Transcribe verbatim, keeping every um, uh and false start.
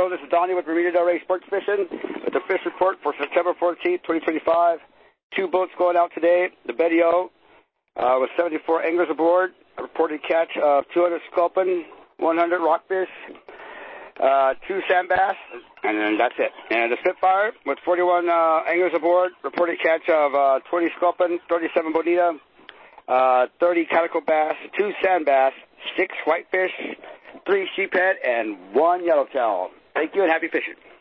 Hello, this is Donnie with Marina Del Rey Sports Fishing with the fish report for September fourteenth, twenty twenty-five. Two boats going out today. The Betty O uh, with seventy-four anglers aboard. A reported catch of two hundred sculpin, one hundred rockfish, uh, two sand bass, and then that's it. And the Spitfire with forty-one uh, anglers aboard. Reported catch of uh, twenty sculpin, thirty-seven bonita, uh, thirty calico bass, two sand bass, six whitefish, three sheephead, and one yellowtail. Thank you and happy fishing.